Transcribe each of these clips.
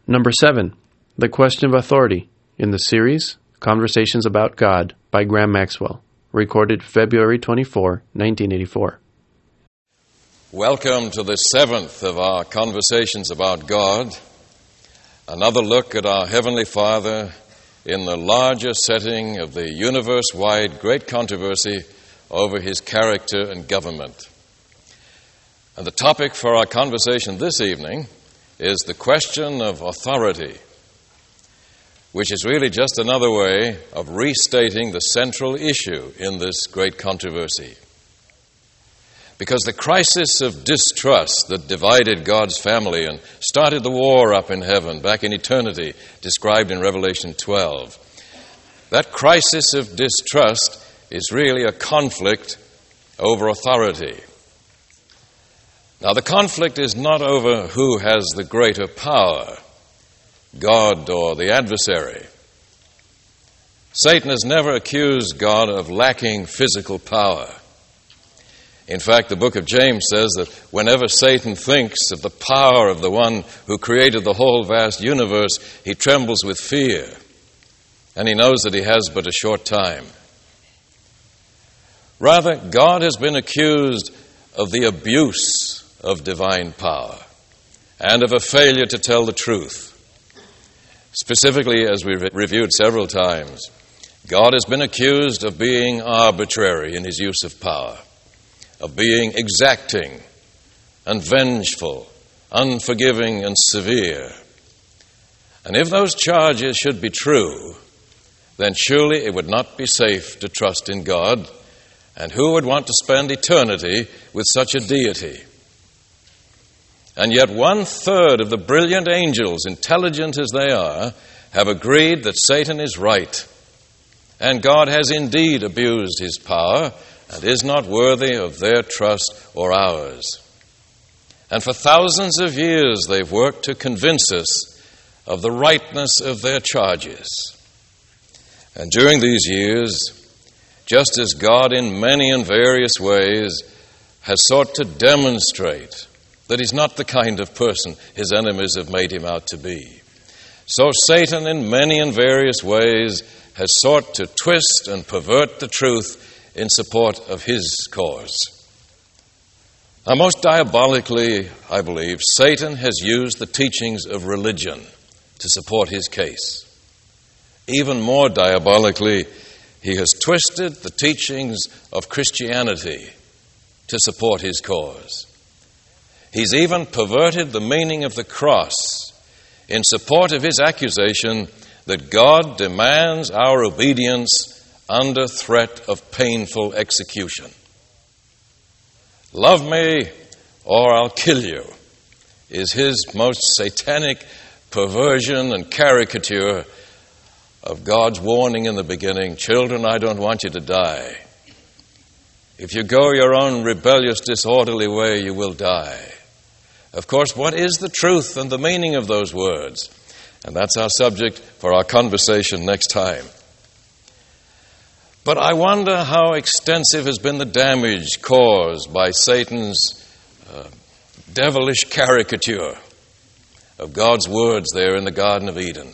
Number 7, The Question of Authority, in the series Conversations About God by Graham Maxwell, recorded February 24, 1984. Welcome to the 7th of our Conversations About God, another look at our Heavenly Father in the larger setting of the universe-wide great controversy over His character and government. And the topic for our conversation this evening is the question of authority, which is really just another way of restating the central issue in this great controversy. Because the crisis of distrust that divided God's family and started the war up in heaven, back in eternity, described in Revelation 12, that crisis of distrust is really a conflict over authority. Now, the conflict is not over who has the greater power, God or the adversary. Satan has never accused God of lacking physical power. In fact, the book of James says that whenever Satan thinks of the power of the one who created the whole vast universe, he trembles with fear, and he knows that he has but a short time. Rather, God has been accused of the abuse of divine power and of a failure to tell the truth. Specifically, as we reviewed several times, God has been accused of being arbitrary in his use of power, of being exacting and vengeful, unforgiving and severe. And if those charges should be true, then surely it would not be safe to trust in God, and who would want to spend eternity with such a deity? And yet 1/3 of the brilliant angels, intelligent as they are, have agreed that Satan is right, and God has indeed abused his power and is not worthy of their trust or ours. And for thousands of years they've worked to convince us of the rightness of their charges. And during these years, just as God in many and various ways has sought to demonstrate that he's not the kind of person his enemies have made him out to be, so Satan in many and various ways has sought to twist and pervert the truth in support of his cause. Now, most diabolically, I believe, Satan has used the teachings of religion to support his case. Even more diabolically, he has twisted the teachings of Christianity to support his cause. He's even perverted the meaning of the cross in support of his accusation that God demands our obedience under threat of painful execution. Love me or I'll kill you is his most satanic perversion and caricature of God's warning in the beginning, children, I don't want you to die. If you go your own rebellious, disorderly way, you will die. Of course, what is the truth and the meaning of those words? And that's our subject for our conversation next time. But I wonder how extensive has been the damage caused by Satan's devilish caricature of God's words there in the Garden of Eden.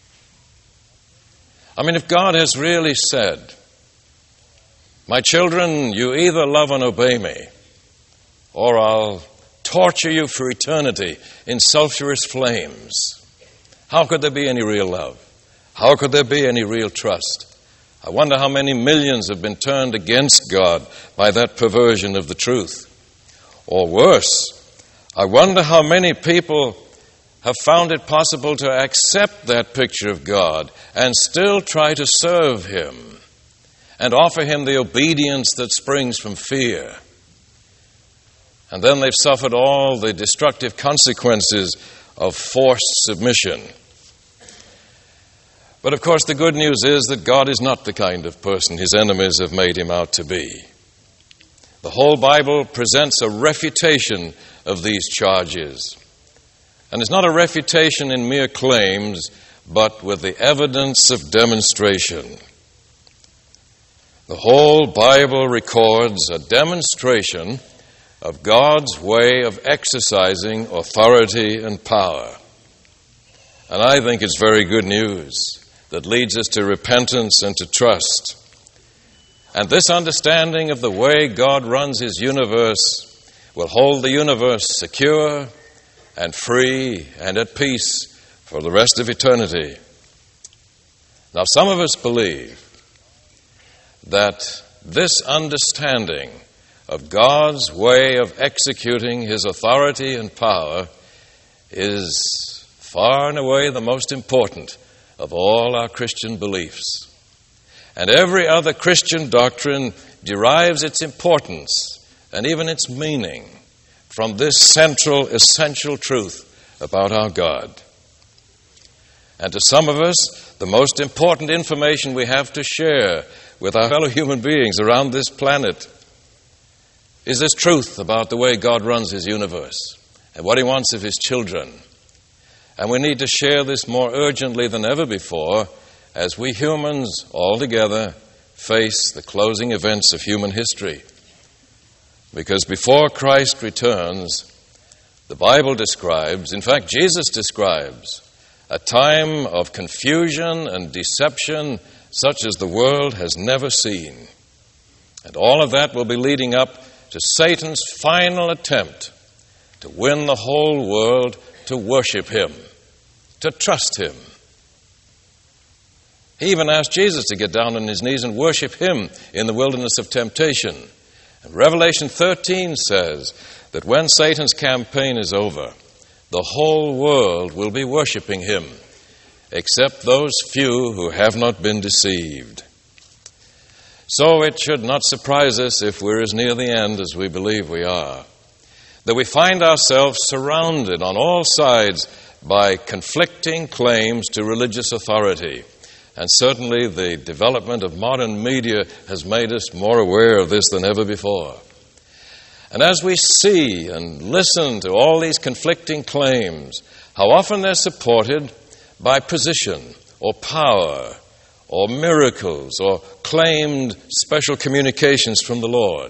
I mean, if God has really said, my children, you either love and obey me, or I'll torture you for eternity in sulfurous flames, how could there be any real love? How could there be any real trust? I wonder how many millions have been turned against God by that perversion of the truth. Or worse, I wonder how many people have found it possible to accept that picture of God and still try to serve him and offer him the obedience that springs from fear. And then they've suffered all the destructive consequences of forced submission. But of course, the good news is that God is not the kind of person his enemies have made him out to be. The whole Bible presents a refutation of these charges. And it's not a refutation in mere claims, but with the evidence of demonstration. The whole Bible records a demonstration of God's way of exercising authority and power. And I think it's very good news that leads us to repentance and to trust. And this understanding of the way God runs His universe will hold the universe secure and free and at peace for the rest of eternity. Now, some of us believe that this understanding of God's way of executing His authority and power is far and away the most important of all our Christian beliefs. And every other Christian doctrine derives its importance and even its meaning from this central, essential truth about our God. And to some of us, the most important information we have to share with our fellow human beings around this planet is this truth about the way God runs His universe and what He wants of His children. And we need to share this more urgently than ever before as we humans all together face the closing events of human history. Because before Christ returns, the Bible describes, in fact Jesus describes, a time of confusion and deception such as the world has never seen. And all of that will be leading up to Satan's final attempt to win the whole world to worship him, to trust him. He even asked Jesus to get down on his knees and worship him in the wilderness of temptation. And Revelation 13 says that when Satan's campaign is over, the whole world will be worshiping him, except those few who have not been deceived. So it should not surprise us if we're as near the end as we believe we are, that we find ourselves surrounded on all sides by conflicting claims to religious authority. And certainly the development of modern media has made us more aware of this than ever before. And as we see and listen to all these conflicting claims, how often they're supported by position or power or miracles or claimed special communications from the Lord.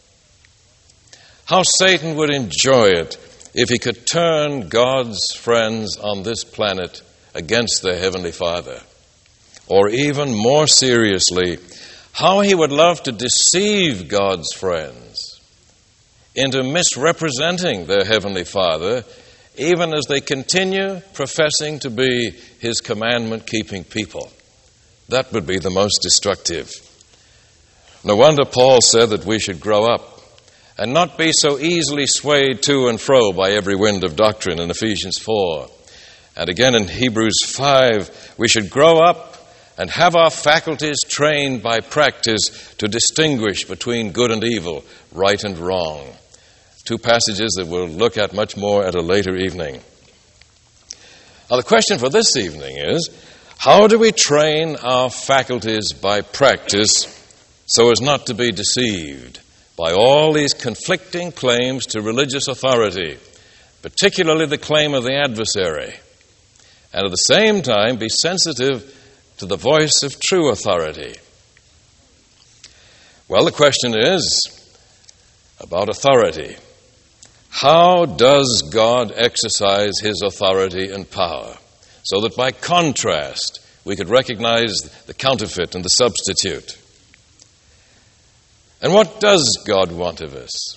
How Satan would enjoy it if he could turn God's friends on this planet against their Heavenly Father. Or even more seriously, how he would love to deceive God's friends into misrepresenting their Heavenly Father, even as they continue professing to be his commandment-keeping people. That would be the most destructive. No wonder Paul said that we should grow up and not be so easily swayed to and fro by every wind of doctrine in Ephesians 4. And again in Hebrews 5, we should grow up and have our faculties trained by practice to distinguish between good and evil, right and wrong. Two passages that we'll look at much more at a later evening. Now the question for this evening is, how do we train our faculties by practice so as not to be deceived by all these conflicting claims to religious authority, particularly the claim of the adversary, and at the same time be sensitive to the voice of true authority? Well, the question is about authority. How does God exercise his authority and power so that by contrast we could recognize the counterfeit and the substitute? And what does God want of us?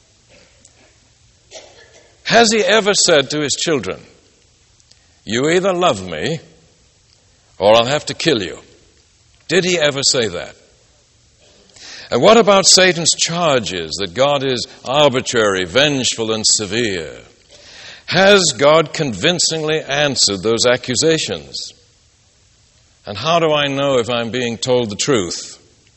Has he ever said to his children, "You either love me or I'll have to kill you"? Did he ever say that? And what about Satan's charges that God is arbitrary, vengeful, and severe? Has God convincingly answered those accusations? And how do I know if I'm being told the truth?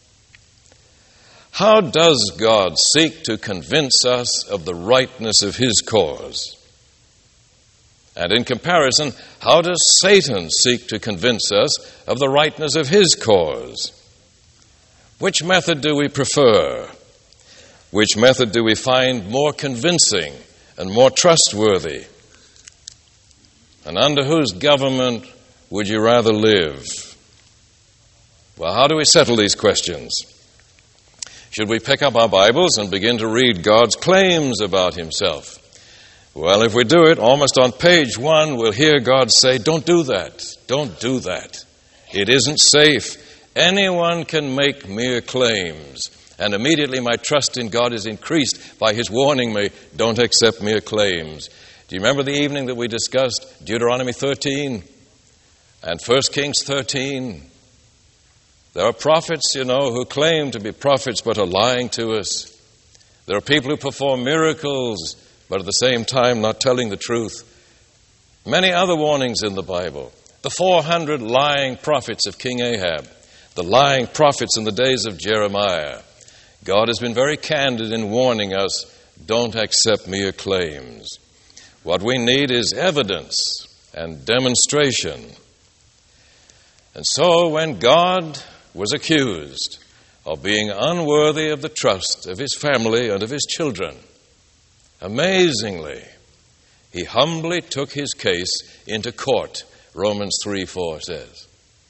How does God seek to convince us of the rightness of his cause? And in comparison, how does Satan seek to convince us of the rightness of his cause? Which method do we prefer? Which method do we find more convincing and more trustworthy? And under whose government would you rather live? Well, how do we settle these questions? Should we pick up our Bibles and begin to read God's claims about himself? Well, if we do it, almost on page 1, we'll hear God say, don't do that. Don't do that. It isn't safe. Anyone can make mere claims. And immediately my trust in God is increased by His warning me, don't accept mere claims. Do you remember the evening that we discussed Deuteronomy 13 and 1 Kings 13? There are prophets, who claim to be prophets but are lying to us. There are people who perform miracles but at the same time not telling the truth. Many other warnings in the Bible. The 400 lying prophets of King Ahab, the lying prophets in the days of Jeremiah. God has been very candid in warning us, don't accept mere claims. What we need is evidence and demonstration. And so when God was accused of being unworthy of the trust of His family and of His children, amazingly, He humbly took His case into court, Romans 3:4 says.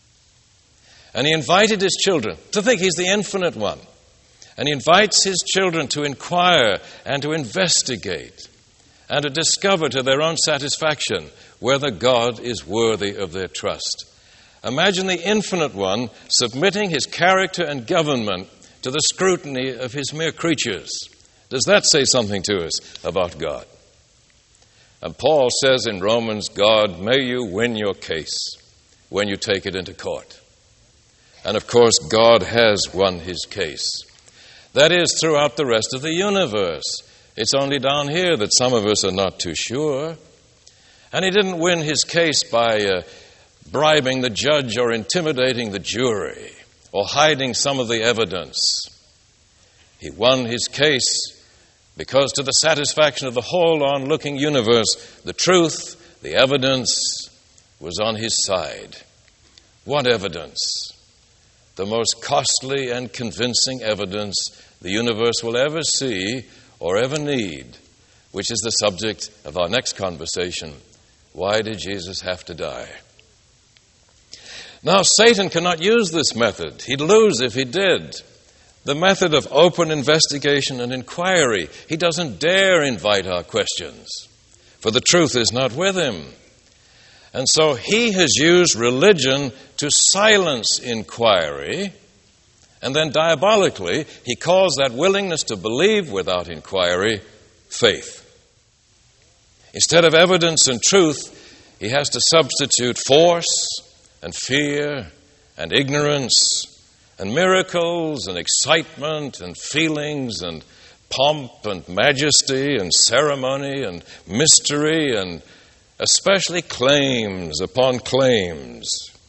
And He invited His children to think He's the infinite one. And He invites His children to inquire and to investigate and to discover to their own satisfaction whether God is worthy of their trust. Imagine the infinite one submitting His character and government to the scrutiny of His mere creatures. Does that say something to us about God? And Paul says in Romans, God, may you win your case when you take it into court. And of course, God has won His case. That is, throughout the rest of the universe. It's only down here that some of us are not too sure. And He didn't win His case by bribing the judge or intimidating the jury or hiding some of the evidence. He won His case because to the satisfaction of the whole onlooking universe, the truth, the evidence was on His side. What evidence? The most costly and convincing evidence the universe will ever see or ever need, which is the subject of our next conversation. Why did Jesus have to die? Now, Satan cannot use this method. He'd lose if he did. The method of open investigation and inquiry. He doesn't dare invite our questions, for the truth is not with him. And so he has used religion to silence inquiry, and then diabolically, he calls that willingness to believe without inquiry faith. Instead of evidence and truth, he has to substitute force and fear and ignorance and miracles and excitement and feelings and pomp and majesty and ceremony and mystery and especially claims upon claims.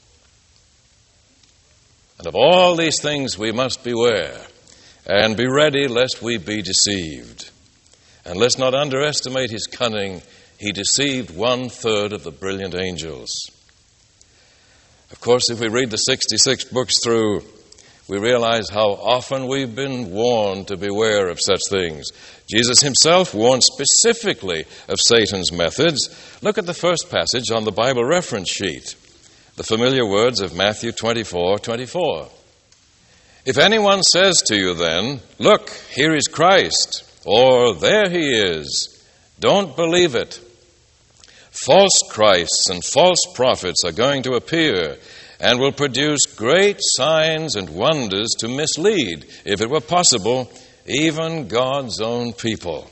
And of all these things we must beware and be ready lest we be deceived. And let's not underestimate his cunning. He deceived 1/3 of the brilliant angels. Of course, if we read the 66 books through, we realize how often we've been warned to beware of such things. Jesus himself warned specifically of Satan's methods. Look at the first passage on the Bible reference sheet, the familiar words of Matthew 24:24. If anyone says to you then, look, here is Christ, or there he is, don't believe it. False Christs and false prophets are going to appear and will produce great signs and wonders to mislead, if it were possible, even God's own people.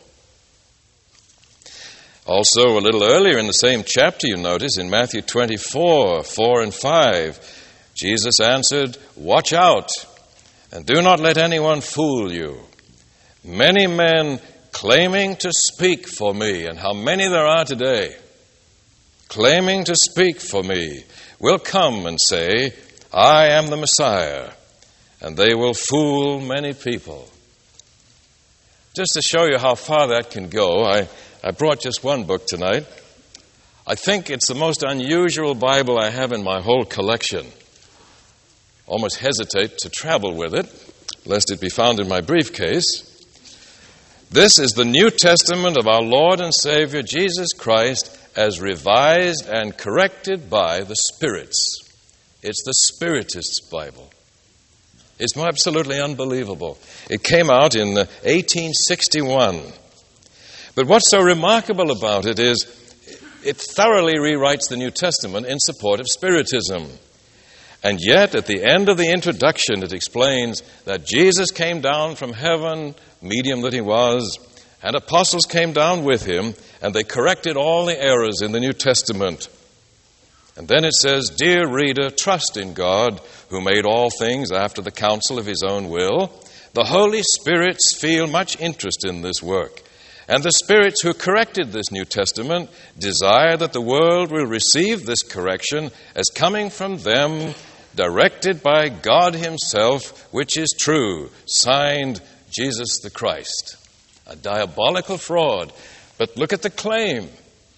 Also, a little earlier in the same chapter, you notice, in Matthew 24:4 and 5, Jesus answered, watch out, and do not let anyone fool you. Many men claiming to speak for me, and how many there are today, claiming to speak for me, will come and say, I am the Messiah, and they will fool many people. Just to show you how far that can go, I brought just one book tonight. I think it's the most unusual Bible I have in my whole collection. Almost hesitate to travel with it, lest it be found in my briefcase. This is the New Testament of our Lord and Savior Jesus Christ as revised and corrected by the Spirits. It's the Spiritist's Bible. It's absolutely unbelievable. It came out in 1861. But what's so remarkable about it is it thoroughly rewrites the New Testament in support of Spiritism. And yet, at the end of the introduction, it explains that Jesus came down from heaven, medium that he was, and apostles came down with him, and they corrected all the errors in the New Testament. And then it says, "Dear reader, trust in God, who made all things after the counsel of his own will. The Holy Spirits feel much interest in this work. And the spirits who corrected this New Testament desire that the world will receive this correction as coming from them, directed by God himself, which is true, signed Jesus the Christ." A diabolical fraud. But look at the claim.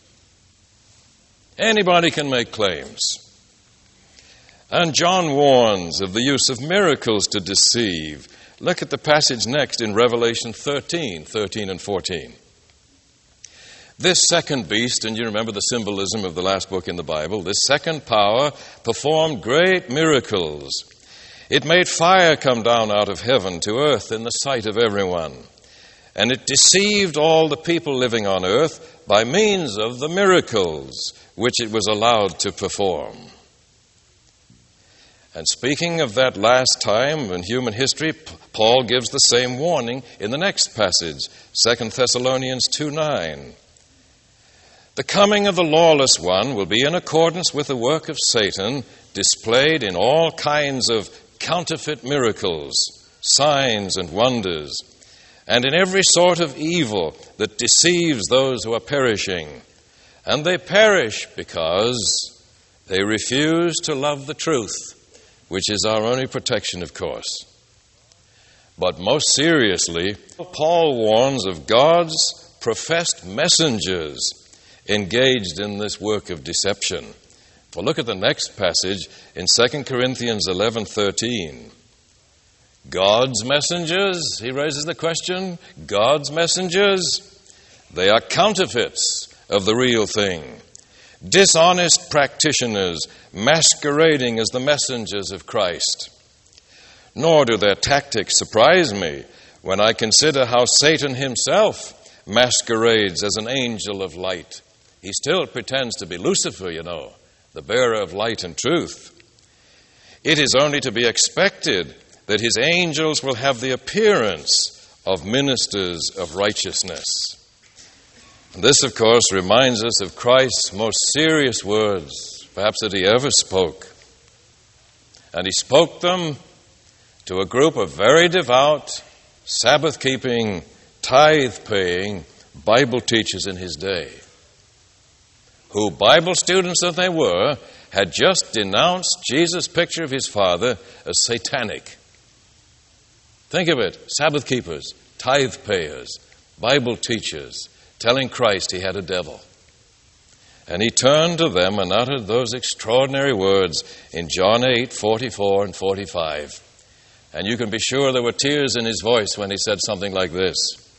Anybody can make claims. And John warns of the use of miracles to deceive. Look at the passage next in Revelation 13 and 14. This second beast, and you remember the symbolism of the last book in the Bible, this second power performed great miracles. It made fire come down out of heaven to earth in the sight of everyone. And it deceived all the people living on earth by means of the miracles which it was allowed to perform. And speaking of that last time in human history, Paul gives the same warning in the next passage, 2 Thessalonians 2:9. The coming of the lawless one will be in accordance with the work of Satan, displayed in all kinds of counterfeit miracles, signs and wonders, and in every sort of evil that deceives those who are perishing. And they perish because they refuse to love the truth, which is our only protection, of course. But most seriously, Paul warns of God's professed messengers engaged in this work of deception. Well, look at the next passage in 2 Corinthians 11:13. God's messengers, he raises the question, God's messengers, they are counterfeits of the real thing. Dishonest practitioners masquerading as the messengers of Christ. Nor do their tactics surprise me when I consider how Satan himself masquerades as an angel of light. He still pretends to be Lucifer, the bearer of light and truth. It is only to be expected that his angels will have the appearance of ministers of righteousness. And this, of course, reminds us of Christ's most serious words, perhaps that he ever spoke. And he spoke them to a group of very devout, Sabbath-keeping, tithe-paying Bible teachers in his day, who, Bible students that they were, had just denounced Jesus' picture of his Father as satanic. Think of it, Sabbath keepers, tithe payers, Bible teachers, telling Christ he had a devil. And he turned to them and uttered those extraordinary words in John 8:44 and 45. And you can be sure there were tears in his voice when he said something like this.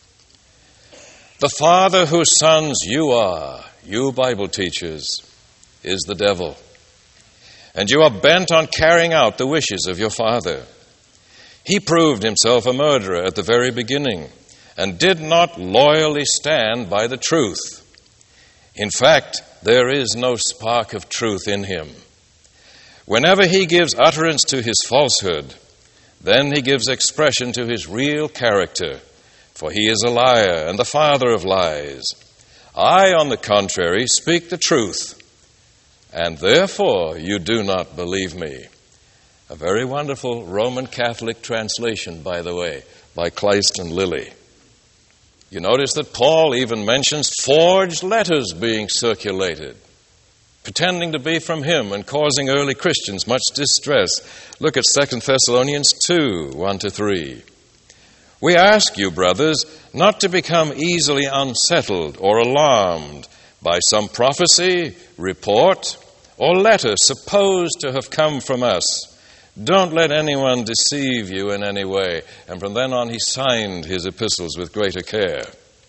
The father whose sons you are, you Bible teachers, is the devil. And you are bent on carrying out the wishes of your father. He proved himself a murderer at the very beginning and did not loyally stand by the truth. In fact, there is no spark of truth in him. Whenever he gives utterance to his falsehood, then he gives expression to his real character, for he is a liar and the father of lies. I, on the contrary, speak the truth, and therefore you do not believe me. A very wonderful Roman Catholic translation, by the way, by Kleist and Lilly. You notice that Paul even mentions forged letters being circulated, pretending to be from him and causing early Christians much distress. Look at 2 Thessalonians 2, 1-3. We ask you, brothers, not to become easily unsettled or alarmed by some prophecy, report, or letter supposed to have come from us. Don't let anyone deceive you in any way. And from then on, he signed his epistles with greater care.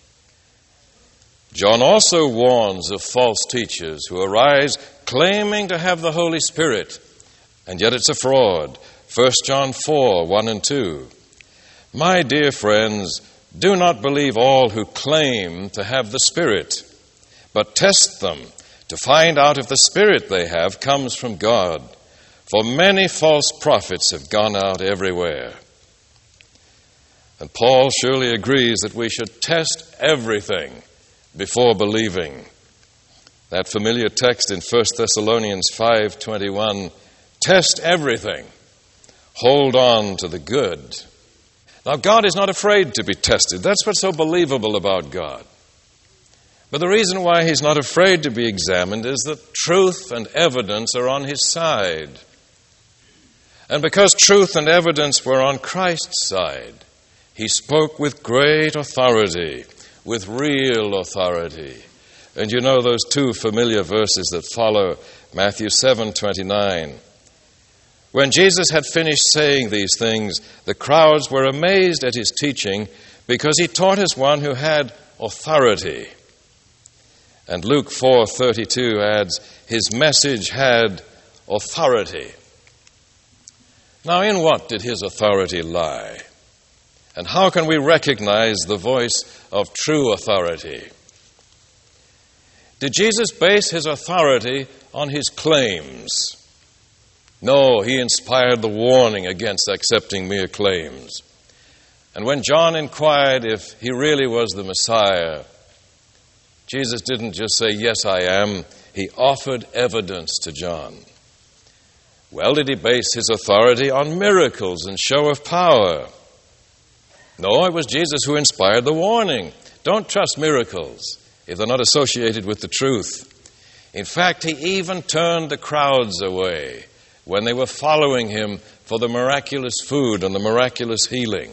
John also warns of false teachers who arise claiming to have the Holy Spirit, and yet it's a fraud. 1 John 4, 1 and 2. My dear friends, Do not believe all who claim to have the Spirit, but test them to find out if the Spirit they have comes from God. For many false prophets have gone out everywhere. And Paul surely agrees that we should test everything before believing. That familiar text in 1 Thessalonians 5:21, test everything, hold on to the good. Now, God is not afraid to be tested. That's what's so believable about God. But the reason why he's not afraid to be examined is that truth and evidence are on his side. And because truth and evidence were on Christ's side, he spoke with great authority, with real authority. And you know those two familiar verses that follow, Matthew 7:29. When Jesus had finished saying these things, the crowds were amazed at his teaching because he taught as one who had authority. And Luke 4:32 adds, his message had authority. Now, in what did his authority lie? And how can we recognize the voice of true authority? Did Jesus base his authority on his claims? No, he inspired the warning against accepting mere claims. And when John inquired if he really was the Messiah, Jesus didn't just say, yes, I am. He offered evidence to John. Well, did he base his authority on miracles and show of power? No, it was Jesus who inspired the warning. Don't trust miracles if they're not associated with the truth. In fact, he even turned the crowds away when they were following him for the miraculous food and the miraculous healing.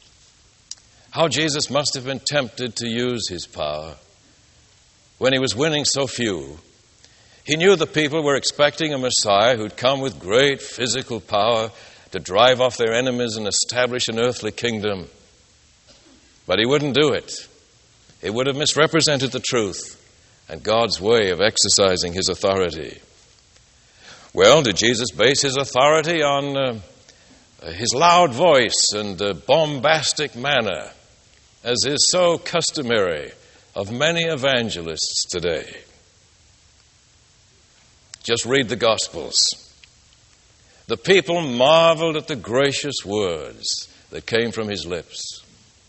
How Jesus must have been tempted to use his power when he was winning so few. He knew the people were expecting a Messiah who'd come with great physical power to drive off their enemies and establish an earthly kingdom. But he wouldn't do it. It would have misrepresented the truth and God's way of exercising his authority. Well, did Jesus base his authority on his loud voice and bombastic manner, as is so customary of many evangelists today? Just read the Gospels. The people marveled at the gracious words that came from his lips.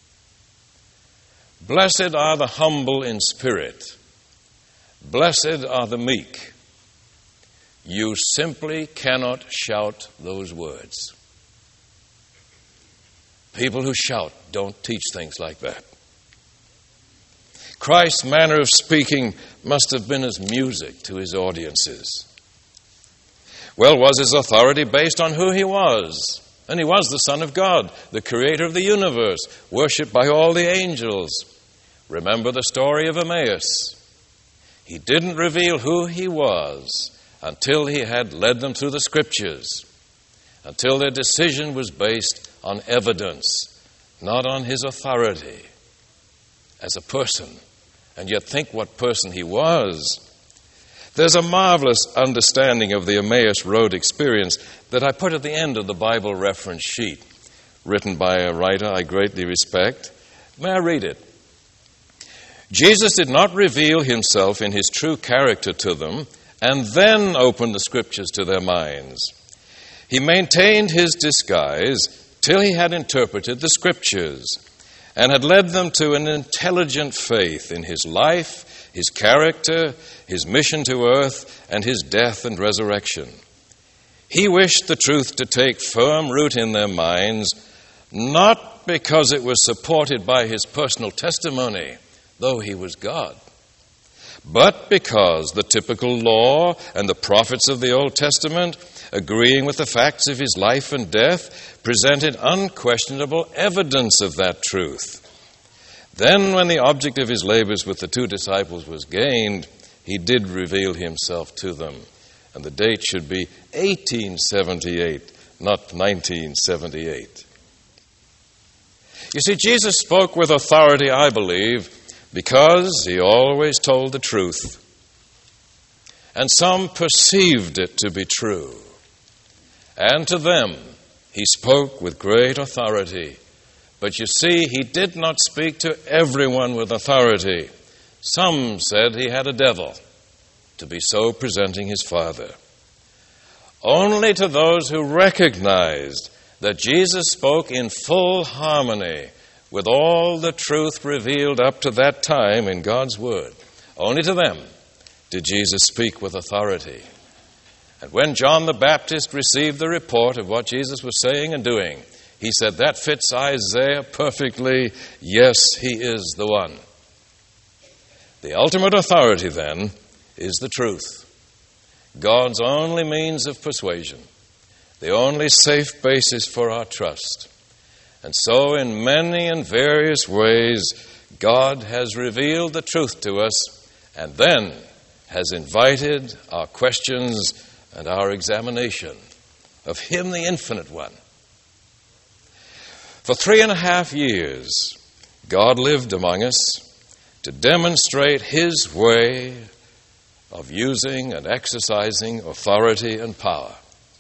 Blessed are the humble in spirit. Blessed are the meek. You simply cannot shout those words. People who shout don't teach things like that. Christ's manner of speaking must have been as music to his audiences. Well, was his authority based on who he was? And he was the Son of God, the creator of the universe, worshipped by all the angels. Remember the story of Emmaus. He didn't reveal who he was until he had led them through the Scriptures, until their decision was based on evidence, not on his authority as a person. And yet think what person he was. There's a marvelous understanding of the Emmaus Road experience that I put at the end of the Bible reference sheet, written by a writer I greatly respect. May I read it? Jesus did not reveal himself in his true character to them and then open the Scriptures to their minds. He maintained his disguise till he had interpreted the Scriptures and had led them to an intelligent faith in his life, his character, his mission to earth, and his death and resurrection. He wished the truth to take firm root in their minds, not because it was supported by his personal testimony, though he was God, but because the typical law and the prophets of the Old Testament, agreeing with the facts of his life and death, presented unquestionable evidence of that truth. Then, when the object of his labors with the two disciples was gained, he did reveal himself to them. And the date should be 1878, not 1978. You see, Jesus spoke with authority, I believe, because he always told the truth. And some perceived it to be true. And to them he spoke with great authority, But you see, he did not speak to everyone with authority. Some said he had a devil, to be so presenting his Father. Only to those who recognized that Jesus spoke in full harmony with all the truth revealed up to that time in God's Word, only to them did Jesus speak with authority. And when John the Baptist received the report of what Jesus was saying and doing, he said, "That fits Isaiah perfectly. Yes, he is the one." The ultimate authority, then, is the truth, God's only means of persuasion, the only safe basis for our trust. And so, in many and various ways, God has revealed the truth to us and then has invited our questions and our examination of Him, the Infinite One. For 3.5 years, God lived among us to demonstrate His way of using and exercising authority and power.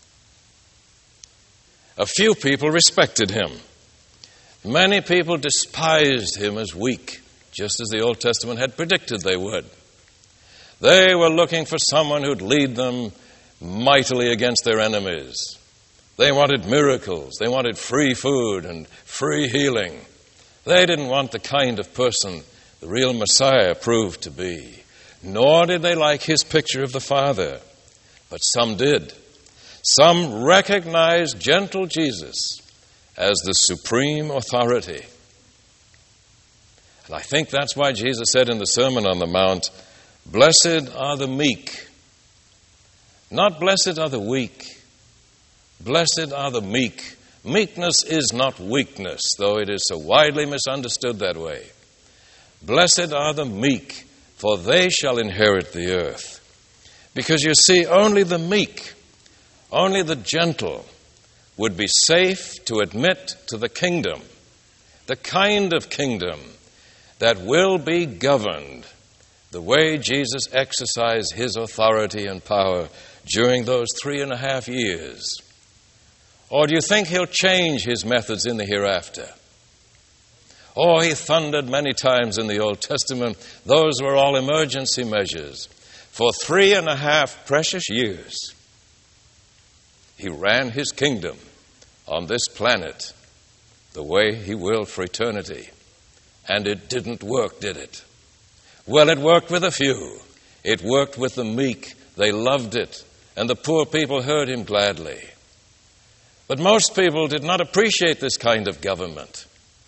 A few people respected Him. Many people despised Him as weak, just as the Old Testament had predicted they would. They were looking for someone who'd lead them mightily against their enemies. They wanted miracles. They wanted free food and free healing. They didn't want the kind of person the real Messiah proved to be. Nor did they like His picture of the Father. But some did. Some recognized gentle Jesus as the supreme authority. And I think that's why Jesus said in the Sermon on the Mount, "Blessed are the meek." Not blessed are the weak. Blessed are the meek. Meekness is not weakness, though it is so widely misunderstood that way. Blessed are the meek, for they shall inherit the earth. Because you see, only the meek, only the gentle would be safe to admit to the kingdom, the kind of kingdom that will be governed the way Jesus exercised His authority and power during those 3.5 years. Or do you think He'll change His methods in the hereafter? Oh, He thundered many times in the Old Testament. Those were all emergency measures. For 3.5 precious years, He ran His kingdom on this planet the way He willed for eternity. And it didn't work, did it? Well, it worked with a few. It worked with the meek. They loved it. And the poor people heard Him gladly. But most people did not appreciate this kind of government.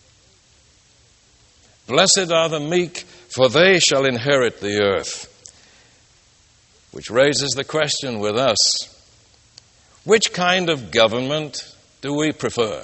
Blessed are the meek, for they shall inherit the earth. Which raises the question with us, which kind of government do we prefer?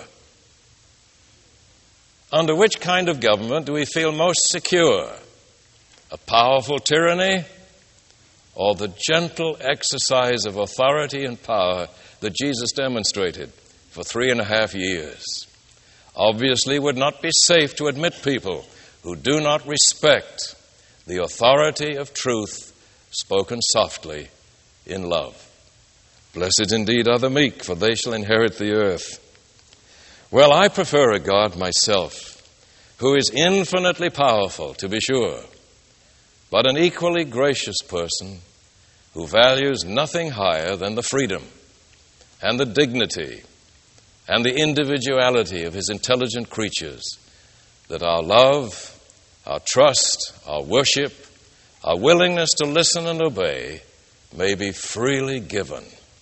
Under which kind of government do we feel most secure? A powerful tyranny or the gentle exercise of authority and power that Jesus demonstrated for 3.5 years? Obviously, it would not be safe to admit people who do not respect the authority of truth spoken softly in love. Blessed indeed are the meek, for they shall inherit the earth. Well, I prefer a God myself, who is infinitely powerful, to be sure, but an equally gracious person who values nothing higher than the freedom and the dignity and the individuality of His intelligent creatures, that our love, our trust, our worship, our willingness to listen and obey may be freely given.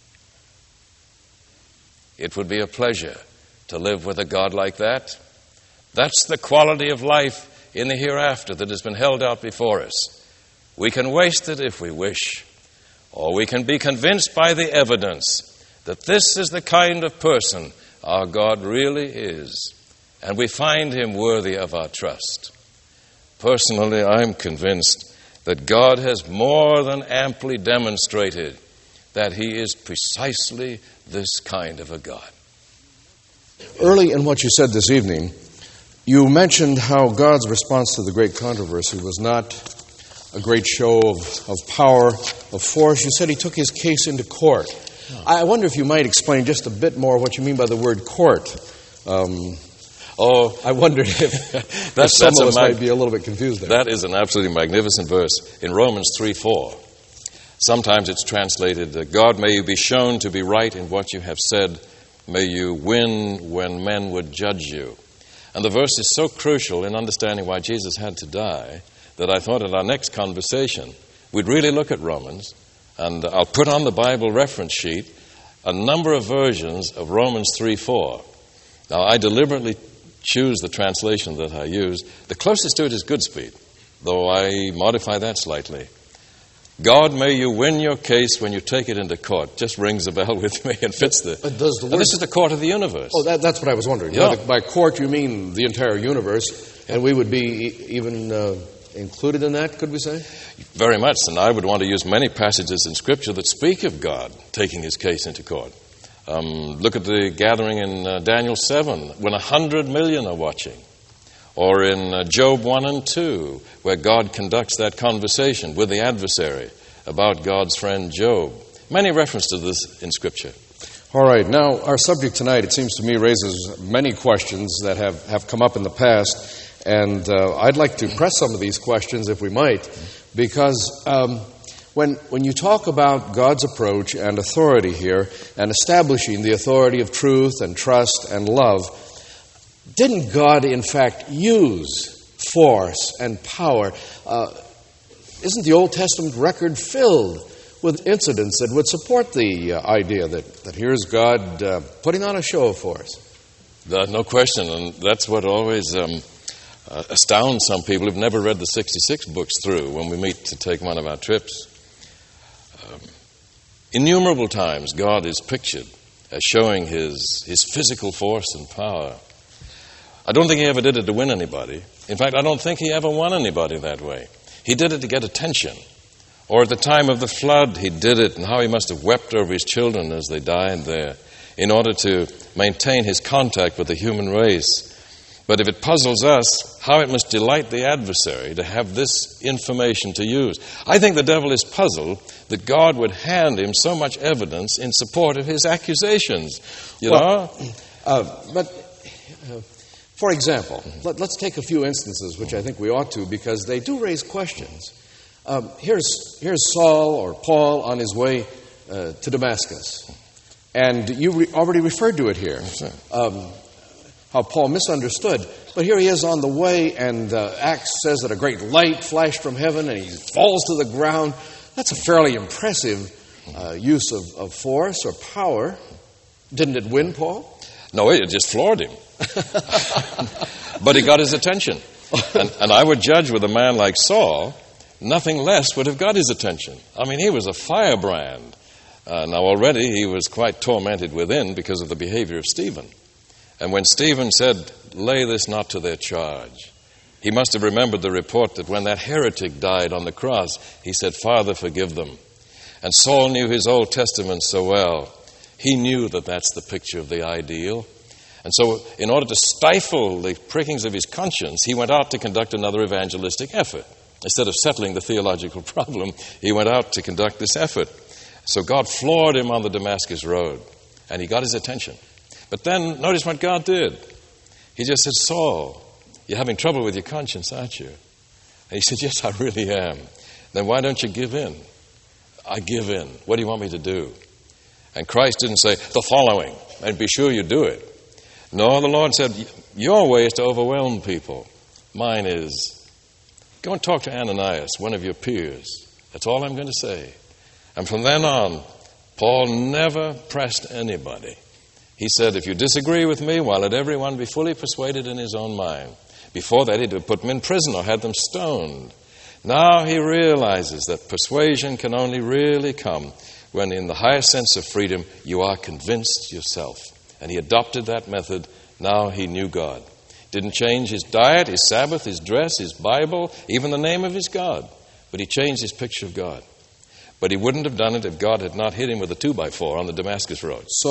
It would be a pleasure to live with a God like that. That's the quality of life in the hereafter that has been held out before us. We can waste it if we wish, or we can be convinced by the evidence that this is the kind of person our God really is, and we find Him worthy of our trust. Personally, I'm convinced that God has more than amply demonstrated that He is precisely this kind of a God. Early in what you said this evening, you mentioned how God's response to the great controversy was not a great show of power, of force. You said He took His case into court. I wonder if you might explain just a bit more what you mean by the word court. Oh, I wondered if some of us might be a little bit confused there. That is an absolutely magnificent verse in Romans 3:4. Sometimes it's translated, God, may you be shown to be right in what you have said. May you win when men would judge you. And the verse is so crucial in understanding why Jesus had to die that I thought in our next conversation we'd really look at Romans, and I'll put on the Bible reference sheet a number of versions of Romans 3:4. Now, I deliberately choose the translation that I use. The closest to it is Goodspeed, though I modify that slightly. God, may you win your case when you take it into court. Just rings a bell with me and fits the... But does the word... This is the court of the universe. Oh, that's what I was wondering. Yeah. By court, you mean the entire universe, and we would be even included in that, could we say? Very much, and I would want to use many passages in Scripture that speak of God taking his case into court. Look at the gathering in Daniel 7, when 100 million are watching. Or in Job 1 and 2, where God conducts that conversation with the adversary about God's friend Job. Many references to this in Scripture. All right. Now, our subject tonight, it seems to me, raises many questions that have come up in the past. And I'd like to press some of these questions, if we might, because when you talk about God's approach and authority here, and establishing the authority of truth and trust and love, didn't God, in fact, use force and power? Isn't the Old Testament record filled with incidents that would support the idea that here's God putting on a show of force? No question, and that's what always astounds some people who've never read the 66 books through when we meet to take one of our trips. Innumerable times God is pictured as showing his physical force and power. I don't think he ever did it to win anybody. In fact, I don't think he ever won anybody that way. He did it to get attention. Or at the time of the flood, he did it, and how he must have wept over his children as they died there in order to maintain his contact with the human race. But if it puzzles us, how it must delight the adversary to have this information to use. I think the devil is puzzled that God would hand him so much evidence in support of his accusations. For example, let's take a few instances, which I think we ought to, because they do raise questions. Here's Saul or Paul on his way to Damascus. And you already referred to it here, how Paul misunderstood. But here he is on the way, and Acts says that a great light flashed from heaven, and he falls to the ground. That's a fairly impressive use of force or power. Didn't it win Paul? No, it just floored him. But he got his attention. And I would judge with a man like Saul, nothing less would have got his attention. I mean, he was a firebrand. Now already he was quite tormented within because of the behavior of Stephen. And when Stephen said, lay this not to their charge, he must have remembered the report that when that heretic died on the cross, he said, Father, forgive them. And Saul knew his Old Testament so well. He knew that that's the picture of the ideal. And so in order to stifle the prickings of his conscience, he went out to conduct another evangelistic effort. Instead of settling the theological problem, he went out to conduct this effort. So God floored him on the Damascus road, and he got his attention. But then notice what God did. He just said, Saul, you're having trouble with your conscience, aren't you? And he said, yes, I really am. Then why don't you give in? I give in. What do you want me to do? And Christ didn't say, the following, and be sure you do it. No, the Lord said, your way is to overwhelm people. Mine is, go and talk to Ananias, one of your peers. That's all I'm going to say. And from then on, Paul never pressed anybody. He said, if you disagree with me, well, let everyone be fully persuaded in his own mind. Before that, he'd have put them in prison or had them stoned. Now he realizes that persuasion can only really come when, in the highest sense of freedom, you are convinced yourself. And he adopted that method. Now he knew God. Didn't change his diet, his Sabbath, his dress, his Bible, even the name of his God. But he changed his picture of God. But he wouldn't have done it if God had not hit him with a 2x4 on the Damascus road. So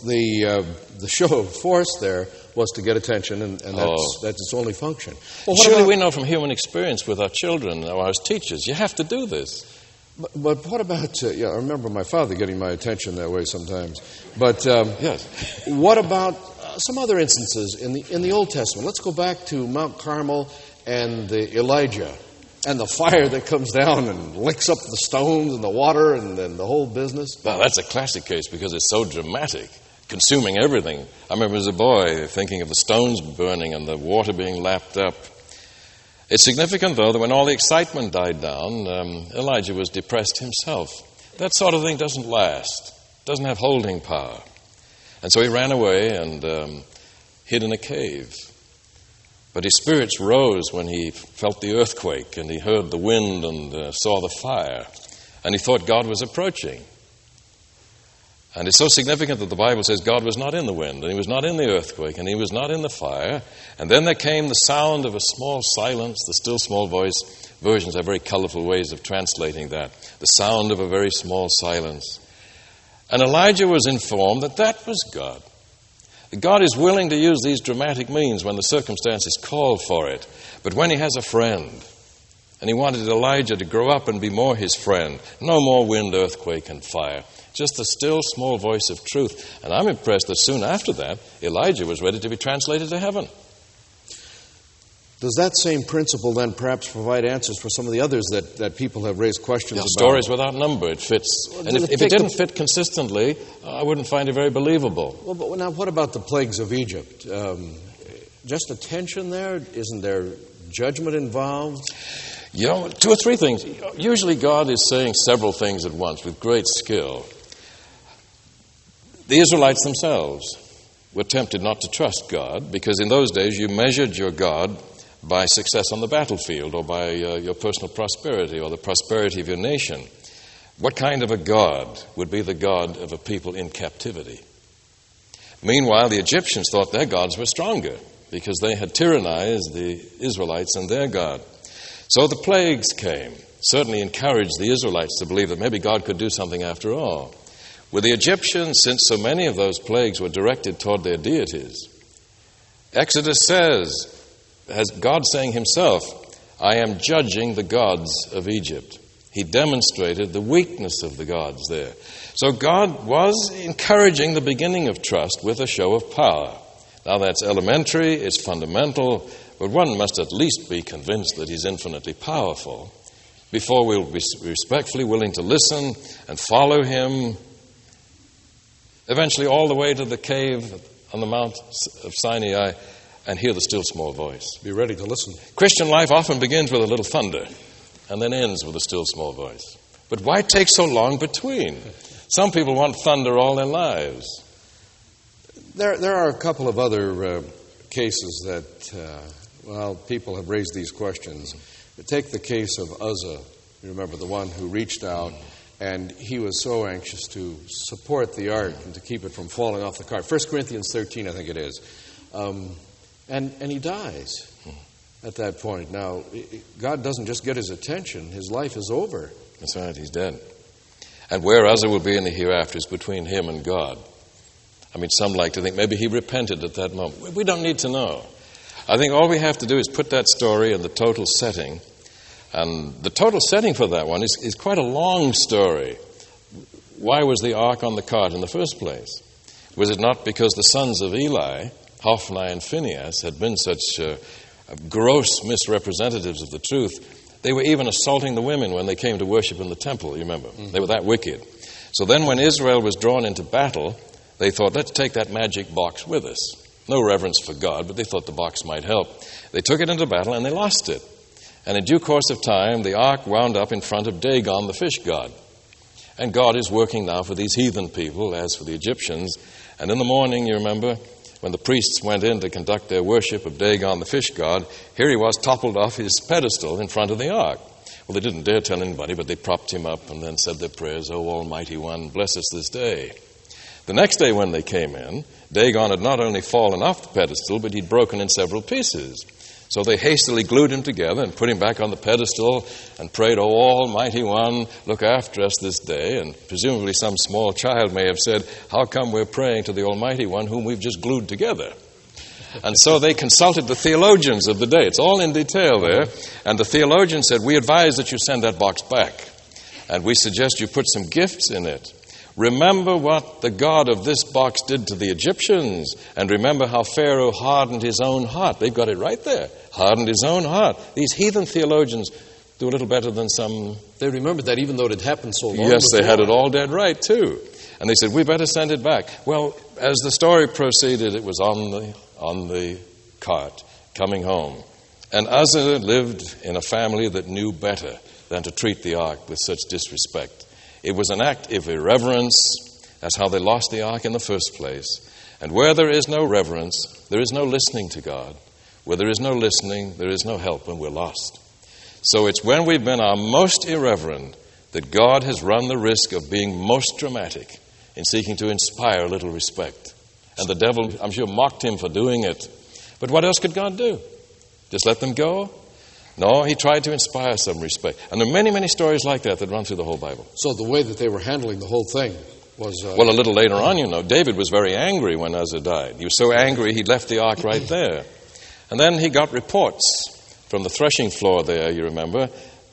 the show of force there was to get attention, and that's its only function. Well, surely we know from human experience with our children or as teachers, you have to do this. But what about, I remember my father getting my attention that way sometimes. But yes. What about some other instances in the Old Testament. Let's go back to Mount Carmel and Elijah and the fire that comes down and licks up the stones and the water and the whole business. Well, that's a classic case because it's so dramatic, consuming everything. I remember as a boy thinking of the stones burning and the water being lapped up. It's significant, though, that when all the excitement died down, Elijah was depressed himself. That sort of thing doesn't last, doesn't have holding power. And so he ran away and hid in a cave. But his spirits rose when he felt the earthquake and he heard the wind and saw the fire. And he thought God was approaching. And it's so significant that the Bible says God was not in the wind, and he was not in the earthquake, and he was not in the fire. And then there came the sound of a small silence, the still small voice. Versions have very colorful ways of translating that. The sound of a very small silence. And Elijah was informed that that was God. God is willing to use these dramatic means when the circumstances call for it. But when he has a friend, and he wanted Elijah to grow up and be more his friend, no more wind, earthquake, and fire. Just the still small voice of truth. And I'm impressed that soon after that, Elijah was ready to be translated to heaven. Does that same principle then perhaps provide answers for some of the others that people have raised questions about? Stories without number, it fits. And if it didn't fit consistently, I wouldn't find it very believable. Well, but now what about the plagues of Egypt? Just a tension there? Isn't there judgment involved? You know, 2 or 3 things. Usually God is saying several things at once with great skill. The Israelites themselves were tempted not to trust God because in those days you measured your God by success on the battlefield or by your personal prosperity or the prosperity of your nation. What kind of a God would be the God of a people in captivity? Meanwhile, the Egyptians thought their gods were stronger because they had tyrannized the Israelites and their God. So the plagues came, certainly encouraged the Israelites to believe that maybe God could do something after all. With the Egyptians, since so many of those plagues were directed toward their deities, Exodus says, as God saying himself, I am judging the gods of Egypt. He demonstrated the weakness of the gods there. So God was encouraging the beginning of trust with a show of power. Now that's elementary, it's fundamental, but one must at least be convinced that he's infinitely powerful before we'll be respectfully willing to listen and follow him, eventually all the way to the cave on the Mount of Sinai and hear the still small voice. Be ready to listen. Christian life often begins with a little thunder and then ends with a still small voice. But why take so long between? Some people want thunder all their lives. There are a couple of other cases that, people have raised these questions. Take the case of Uzzah. You remember the one who reached out, and he was so anxious to support the ark and to keep it from falling off the cart. 1 Corinthians 13, I think it is. And he dies at that point. Now, God doesn't just get his attention. His life is over. That's right, he's dead. And where Uzzah will be in the hereafter is between him and God. I mean, some like to think maybe he repented at that moment. We don't need to know. I think all we have to do is put that story in the total setting. And the total setting for that one is quite a long story. Why was the ark on the cart in the first place? Was it not because the sons of Eli, Hophni and Phinehas, had been such gross misrepresentatives of the truth? They were even assaulting the women when they came to worship in the temple, you remember. Mm-hmm. They were that wicked. So then when Israel was drawn into battle, they thought, let's take that magic box with us. No reverence for God, but they thought the box might help. They took it into battle and they lost it. And in due course of time, the ark wound up in front of Dagon, the fish god. And God is working now for these heathen people, as for the Egyptians. And in the morning, you remember, when the priests went in to conduct their worship of Dagon, the fish god, here he was toppled off his pedestal in front of the ark. Well, they didn't dare tell anybody, but they propped him up and then said their prayers, O Almighty One, bless us this day. The next day when they came in, Dagon had not only fallen off the pedestal, but he'd broken in several pieces. So they hastily glued him together and put him back on the pedestal and prayed, O Almighty One, look after us this day. And presumably some small child may have said, how come we're praying to the Almighty One whom we've just glued together? And so they consulted the theologians of the day. It's all in detail there. And the theologians said, we advise that you send that box back. And we suggest you put some gifts in it. Remember what the God of this box did to the Egyptians, and remember how Pharaoh hardened his own heart. They've got it right there. Hardened his own heart. These heathen theologians do a little better than some. They remembered that even though it had happened so long Yes, before. they had it all dead right, too. And they said, we better send it back. Well, as the story proceeded, it was on the cart coming home. And Uzzah lived in a family that knew better than to treat the ark with such disrespect. It was an act of irreverence. That's how they lost the ark in the first place. And where there is no reverence, there is no listening to God. Where there is no listening, there is no help, and we're lost. So it's when we've been our most irreverent that God has run the risk of being most dramatic in seeking to inspire a little respect. And the devil, I'm sure, mocked him for doing it. But what else could God do? Just let them go? No, he tried to inspire some respect. And there are many, many stories like that run through the whole Bible. So the way that they were handling the whole thing was... Well, a little later on, David was very angry when Uzzah died. He was so angry he left the ark right there. And then he got reports from the threshing floor there, you remember,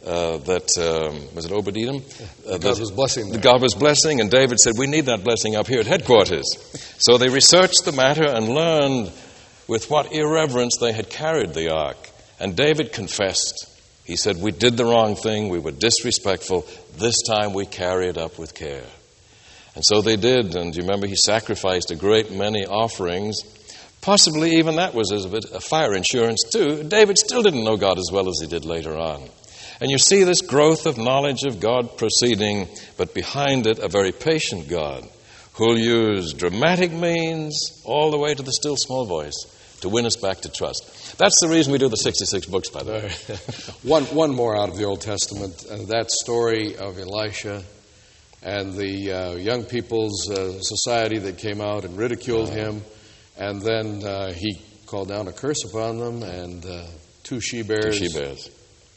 was it Obed-Edom? God was blessing them. God was blessing, and David said, we need that blessing up here at headquarters. So they researched the matter and learned with what irreverence they had carried the ark. And David confessed. He said, we did the wrong thing, we were disrespectful. This time we carry it up with care. And so they did, and you remember he sacrificed a great many offerings. Possibly even that was as a bit of fire insurance too. David still didn't know God as well as he did later on. And you see this growth of knowledge of God proceeding, but behind it a very patient God who'll use dramatic means all the way to the still small voice to win us back to trust. That's the reason we do the 66 books, by the way. One more out of the Old Testament, that story of Elisha and the young people's society that came out and ridiculed him, and then he called down a curse upon them, and 2 she-bears. 2 she-bears.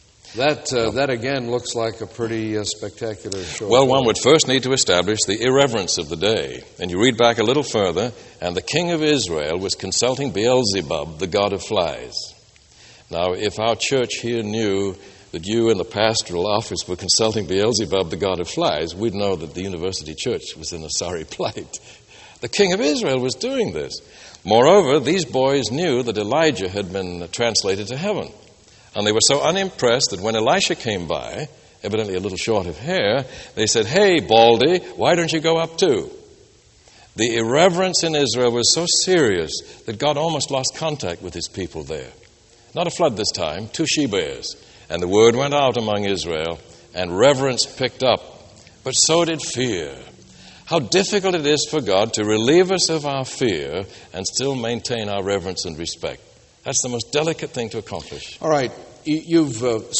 That again looks like a pretty spectacular show. Well, one would first need to establish the irreverence of the day. And you read back a little further, and the king of Israel was consulting Beelzebub, the god of flies. Now, if our church here knew that you in the pastoral office were consulting Beelzebub, the god of flies, we'd know that the university church was in a sorry plight. The king of Israel was doing this. Moreover, these boys knew that Elijah had been translated to heaven. And they were so unimpressed that when Elisha came by, evidently a little short of hair, they said, hey, Baldy, why don't you go up too? The irreverence in Israel was so serious that God almost lost contact with his people there. Not a flood this time, 2 she-bears. And the word went out among Israel, and reverence picked up. But so did fear. How difficult it is for God to relieve us of our fear and still maintain our reverence and respect. That's the most delicate thing to accomplish. All right. You've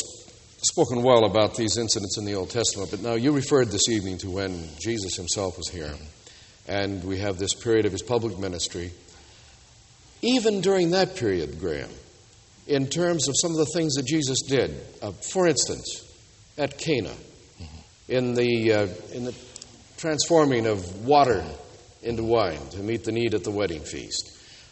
spoken well about these incidents in the Old Testament, but now you referred this evening to when Jesus himself was here, and we have this period of his public ministry. Even during that period, Graham, in terms of some of the things that Jesus did, for instance, at Cana, in the transforming of water into wine to meet the need at the wedding feast.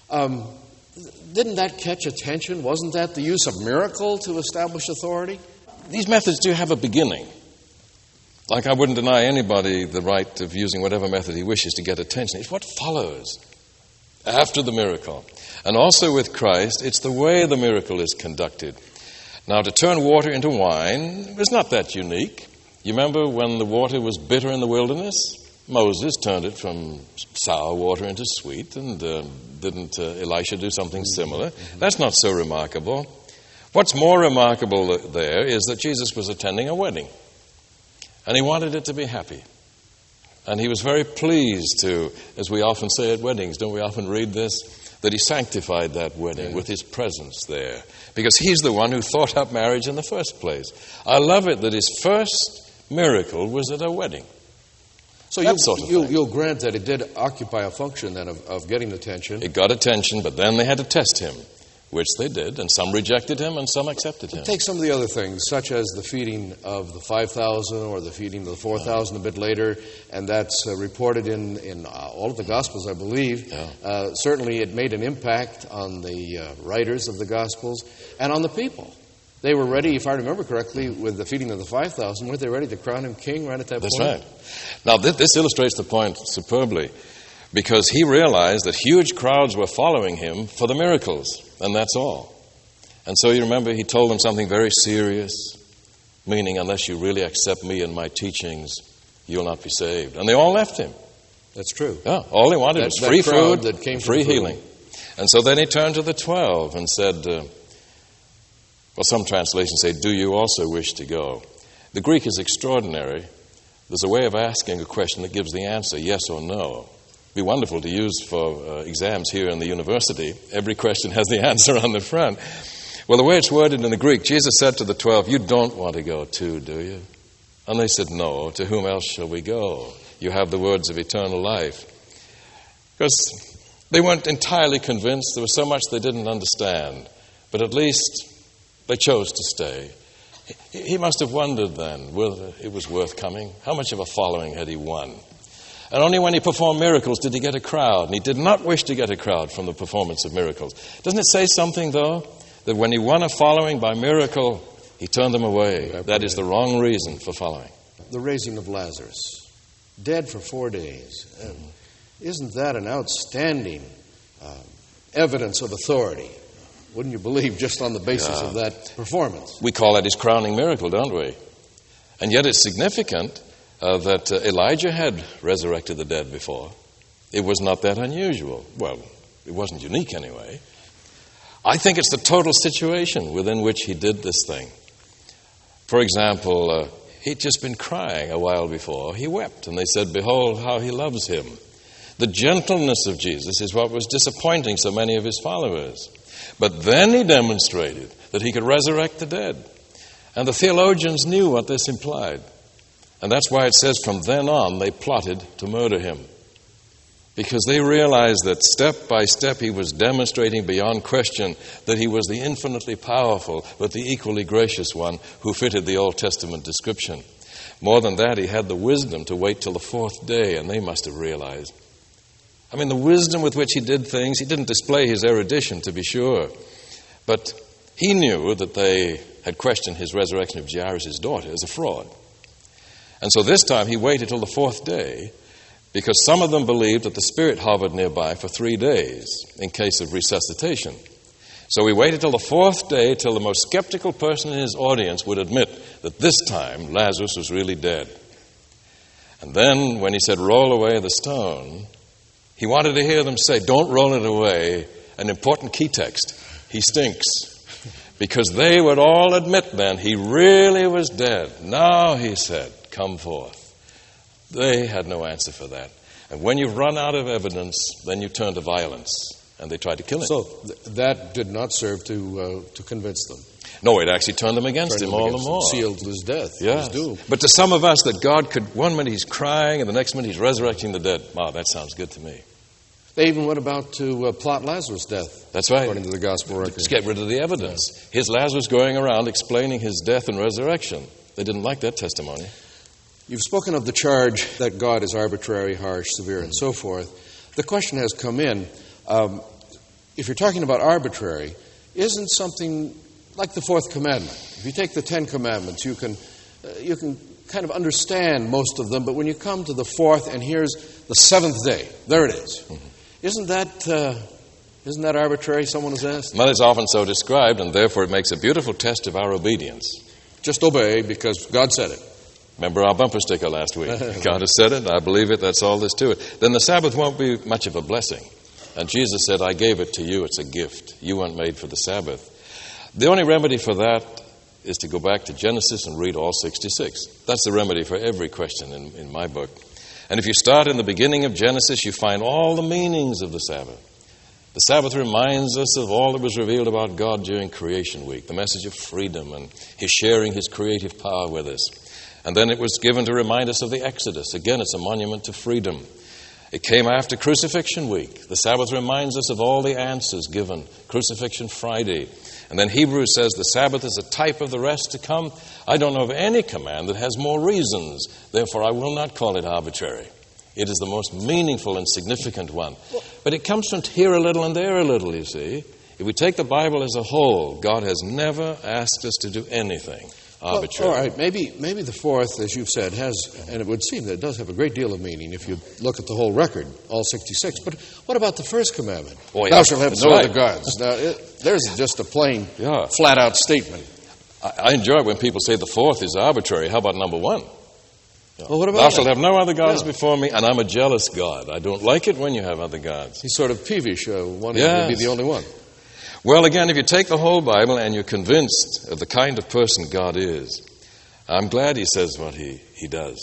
Didn't that catch attention? Wasn't that the use of miracle to establish authority? These methods do have a beginning. Like I wouldn't deny anybody the right of using whatever method he wishes to get attention. It's what follows after the miracle. And also with Christ, it's the way the miracle is conducted. Now, to turn water into wine was not that unique. You remember when the water was bitter in the wilderness? Moses turned it from sour water into sweet, and didn't Elisha do something similar? That's not so remarkable. What's more remarkable there is that Jesus was attending a wedding, and he wanted it to be happy. And he was very pleased to, as we often say at weddings, don't we often read this, that he sanctified that wedding with his presence there, because he's the one who thought up marriage in the first place. I love it that his first miracle was at a wedding. So you'll grant that it did occupy a function then of getting attention. It got attention, but then they had to test him, which they did, and some rejected him and some accepted him. Take some of the other things, such as the feeding of the 5,000 or the feeding of the 4,000 a bit later, and that's reported in all of the Gospels, I believe. Yeah. Certainly it made an impact on the writers of the Gospels and on the people. They were ready, if I remember correctly, with the feeding of the 5,000, weren't they ready to crown him king right at that point? That's right. Now, this illustrates the point superbly, because he realized that huge crowds were following him for the miracles, and that's all. And so you remember he told them something very serious, meaning, unless you really accept me and my teachings, you'll not be saved. And they all left him. That's true. Yeah, all they wanted was free food, free healing. And so then he turned to the 12 and said, well, some translations say, do you also wish to go? The Greek is extraordinary. There's a way of asking a question that gives the answer, yes or no. It'd be wonderful to use for exams here in the university. Every question has the answer on the front. Well, the way it's worded in the Greek, Jesus said to the 12, you don't want to go too, do you? And they said, no. To whom else shall we go? You have the words of eternal life. Because they weren't entirely convinced. There was so much they didn't understand. But at least they chose to stay. He must have wondered then whether it was worth coming. How much of a following had he won? And only when he performed miracles did he get a crowd. And he did not wish to get a crowd from the performance of miracles. Doesn't it say something, though, that when he won a following by miracle, he turned them away? That is the wrong reason for following. The raising of Lazarus, dead for 4 days. Isn't that an outstanding evidence of authority? Wouldn't you believe, just on the basis of that performance? We call that his crowning miracle, don't we? And yet it's significant that Elijah had resurrected the dead before. It was not that unusual. Well, it wasn't unique anyway. I think it's the total situation within which he did this thing. For example, he'd just been crying a while before. He wept, and they said, behold, how he loves him. The gentleness of Jesus is what was disappointing so many of his followers. But then he demonstrated that he could resurrect the dead. And the theologians knew what this implied. And that's why it says from then on they plotted to murder him. Because they realized that step by step he was demonstrating beyond question that he was the infinitely powerful but the equally gracious one who fitted the Old Testament description. More than that, he had the wisdom to wait till the 4th day, and they must have realized. I mean, the wisdom with which he did things, he didn't display his erudition, to be sure. But he knew that they had questioned his resurrection of Jairus' daughter as a fraud. And so this time he waited till the 4th day, because some of them believed that the Spirit hovered nearby for 3 days in case of resuscitation. So he waited till the 4th day, till the most skeptical person in his audience would admit that this time Lazarus was really dead. And then when he said, roll away the stone, he wanted to hear them say, don't roll it away, an important key text. He stinks. Because they would all admit then he really was dead. Now, he said, come forth. They had no answer for that. And when you've run out of evidence, then you turn to violence. And they tried to kill him. So that did not serve to convince them. No, it actually turned them against him all the more. Sealed his death. Yeah. But to some of us, that God could, one minute he's crying, and the next minute he's resurrecting the dead. Wow, that sounds good to me. They even went about to plot Lazarus' death. That's right. According to the gospel record. Just get rid of the evidence. Here's Lazarus going around explaining his death and resurrection. They didn't like that testimony. You've spoken of the charge that God is arbitrary, harsh, severe, and so forth. The question has come in, if you're talking about arbitrary, isn't something like the 4th commandment? If you take the 10 commandments, you can kind of understand most of them, but when you come to the 4th, and here's the 7th day, there it is. Mm-hmm. Isn't that arbitrary, someone has asked? Well, it's often so described, and therefore it makes a beautiful test of our obedience. Just obey because God said it. Remember our bumper sticker last week? God has said it, I believe it, that's all there's to it. Then the Sabbath won't be much of a blessing. And Jesus said, I gave it to you, it's a gift. You weren't made for the Sabbath. The only remedy for that is to go back to Genesis and read all 66. That's the remedy for every question in my book. And if you start in the beginning of Genesis, you find all the meanings of the Sabbath. The Sabbath reminds us of all that was revealed about God during creation week, the message of freedom and his sharing his creative power with us. And then it was given to remind us of the Exodus. Again, it's a monument to freedom. It came after Crucifixion Week. The Sabbath reminds us of all the answers given. Crucifixion Friday. And then Hebrews says the Sabbath is a type of the rest to come. I don't know of any command that has more reasons. Therefore, I will not call it arbitrary. It is the most meaningful and significant one. But it comes from here a little and there a little, you see. If we take the Bible as a whole, God has never asked us to do anything arbitrary. Well, all right, maybe the fourth, as you've said, has, and it would seem that it does have a great deal of meaning if you look at the whole record, all 66. But what about the first commandment? Boy, Thou shalt have no right. other gods. Now, there's just a plain, flat-out statement. I enjoy it when people say the fourth is arbitrary. How about number one? Well, what about Thou shalt have no other gods Yeah. before me, and I'm a jealous God. I don't like it when you have other gods. He's sort of peevish, wanting Yes. to be the only one. Well, again, if you take the whole Bible and you're convinced of the kind of person God is, I'm glad he says what he does.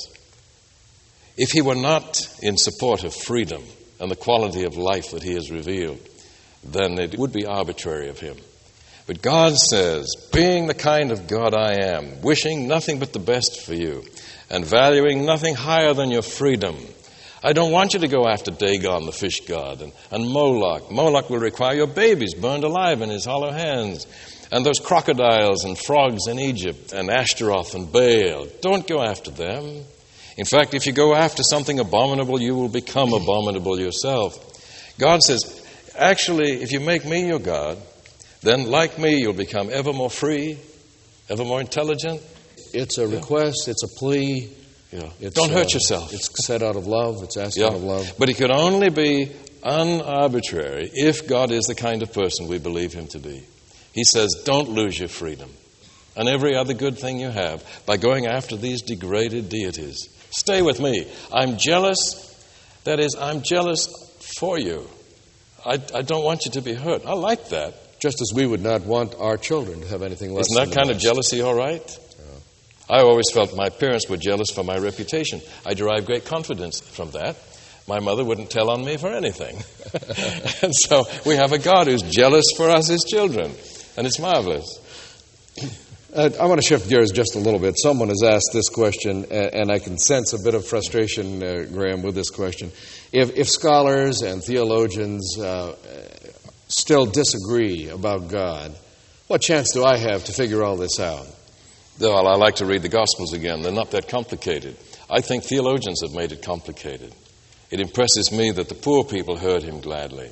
If he were not in support of freedom and the quality of life that he has revealed, then it would be arbitrary of him. But God says, being the kind of God I am, wishing nothing but the best for you, and valuing nothing higher than your freedom, I don't want you to go after Dagon, the fish god, and Moloch. Moloch will require your babies burned alive in his hollow hands, and those crocodiles and frogs in Egypt, and Ashtaroth and Baal. Don't go after them. In fact, if you go after something abominable, you will become abominable yourself. God says, actually, if you make me your God, then like me, you'll become ever more free, ever more intelligent. It's a request, it's a plea. Yeah. It's, Don't hurt yourself. It's said out of love, it's asked out of love. But it could only be unarbitrary if God is the kind of person we believe him to be. He says, don't lose your freedom and every other good thing you have by going after these degraded deities. Stay with me. I'm jealous. That is, I'm jealous for you. I don't want you to be hurt. I like that. Just as we would not want our children to have anything less Isn't that than kind the of best. jealousy all right? I always felt my parents were jealous for my reputation. I derived great confidence from that. My mother wouldn't tell on me for anything. And so we have a God who's jealous for us, his children. And it's marvelous. I want to shift gears just a little bit. Someone has asked this question, and I can sense a bit of frustration, Graham, with this question. If scholars and theologians still disagree about God, what chance do I have to figure all this out? Well, I like to read the Gospels again. They're not that complicated. I think theologians have made it complicated. It impresses me that the poor people heard him gladly.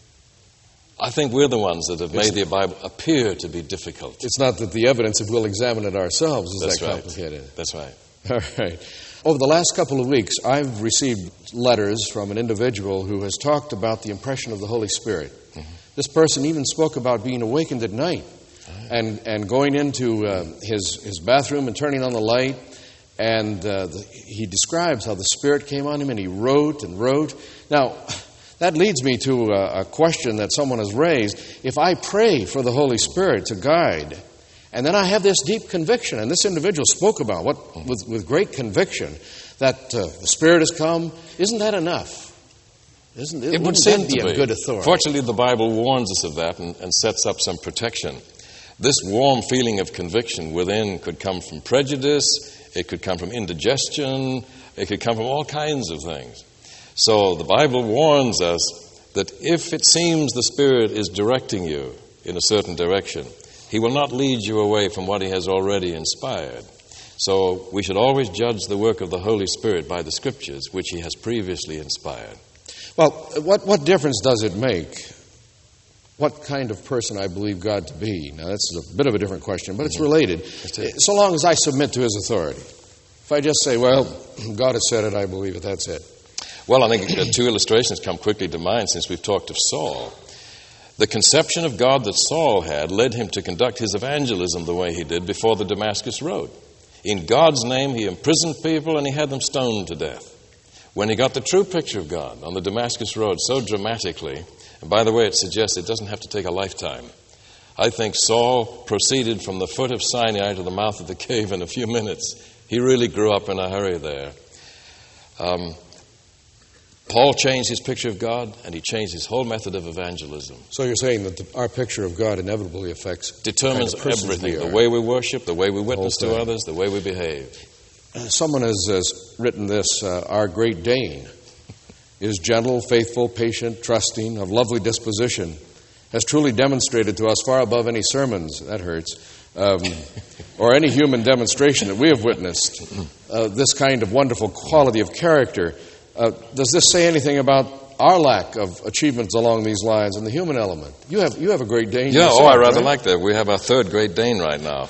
I think we're the ones that have made the Bible appear to be difficult. It's not that the evidence, if we'll examine it ourselves, is That's that right. complicated. That's right. All right. Over the last couple of weeks, I've received letters from an individual who has talked about the impression of the Holy Spirit. Mm-hmm. This person even spoke about being awakened at night and going into his bathroom and turning on the light. And he describes how the Spirit came on him and he wrote and wrote. Now, that leads me to a question that someone has raised. If I pray for the Holy Spirit to guide, and then I have this deep conviction, and this individual spoke about with great conviction that the Spirit has come, isn't that enough? It would seem be to a be. good authority? Fortunately, the Bible warns us of that and sets up some protection. This warm feeling of conviction within could come from prejudice, it could come from indigestion, it could come from all kinds of things. So the Bible warns us that if it seems the Spirit is directing you in a certain direction, he will not lead you away from what he has already inspired. So we should always judge the work of the Holy Spirit by the Scriptures, which he has previously inspired. Well, what difference does it make what kind of person I believe God to be? Now, that's a bit of a different question, but it's related. So long as I submit to his authority. If I just say, well, God has said it, I believe it, that's it. Well, I think two illustrations come quickly to mind since we've talked of Saul. The conception of God that Saul had led him to conduct his evangelism the way he did before the Damascus Road. In God's name, he imprisoned people and he had them stoned to death. When he got the true picture of God on the Damascus Road so dramatically, and by the way, it suggests it doesn't have to take a lifetime. I think Saul proceeded from the foot of Sinai to the mouth of the cave in a few minutes. He really grew up in a hurry there. Paul changed his picture of God, and he changed his whole method of evangelism. So you're saying that our picture of God inevitably determines everything, the way we worship, the way we witness to others, the way we behave. Someone has written this, our great Dane is gentle, faithful, patient, trusting, of lovely disposition, has truly demonstrated to us far above any sermons, that hurts, or any human demonstration that we have witnessed, this kind of wonderful quality of character. Does this say anything about our lack of achievements along these lines and the human element. You have a Great Dane. Yeah, yourself, I rather right? like that. We have our third Great Dane right now.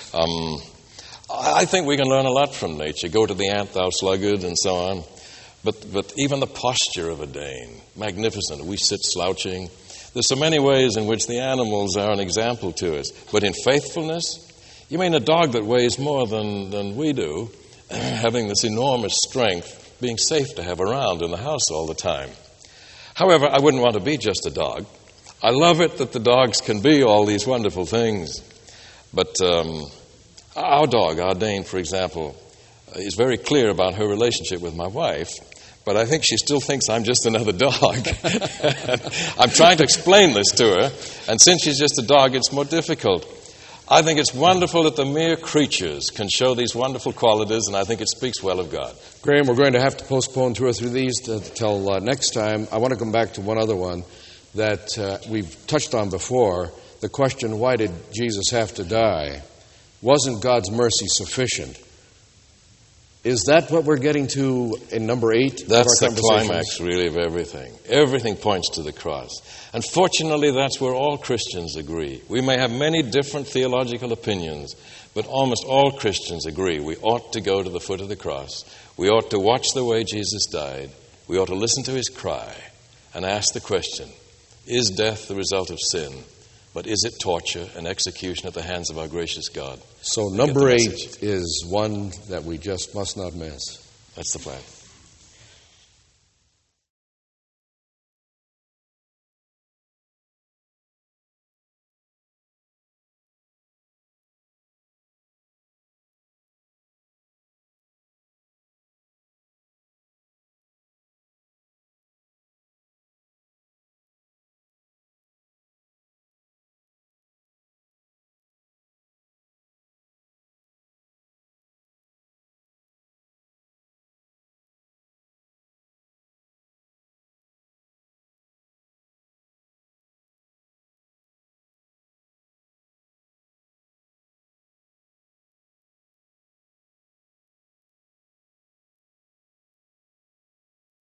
I think we can learn a lot from nature. Go to the ant, thou sluggard, and so on. But even the posture of a Dane, magnificent. We sit slouching. There's so many ways in which the animals are an example to us. But in faithfulness, you mean a dog that weighs more than we do, having this enormous strength, being safe to have around in the house all the time. However, I wouldn't want to be just a dog. I love it that the dogs can be all these wonderful things. But our dog, our Dane, for example, is very clear about her relationship with my wife. But I think she still thinks I'm just another dog. I'm trying to explain this to her, and since she's just a dog, it's more difficult. I think it's wonderful that the mere creatures can show these wonderful qualities, and I think it speaks well of God. Graham, we're going to have to postpone 2 or 3 of these till next time. I want to come back to one other one that we've touched on before. The question, why did Jesus have to die? Wasn't God's mercy sufficient? Is that what we're getting to in number 8? That's the climax, really, of everything. Everything points to the cross. And fortunately, that's where all Christians agree. We may have many different theological opinions, but almost all Christians agree we ought to go to the foot of the cross. We ought to watch the way Jesus died. We ought to listen to his cry and ask the question, is death the result of sin? But is it torture and execution at the hands of our gracious God? So number 8 is one that we just must not miss. That's the plan.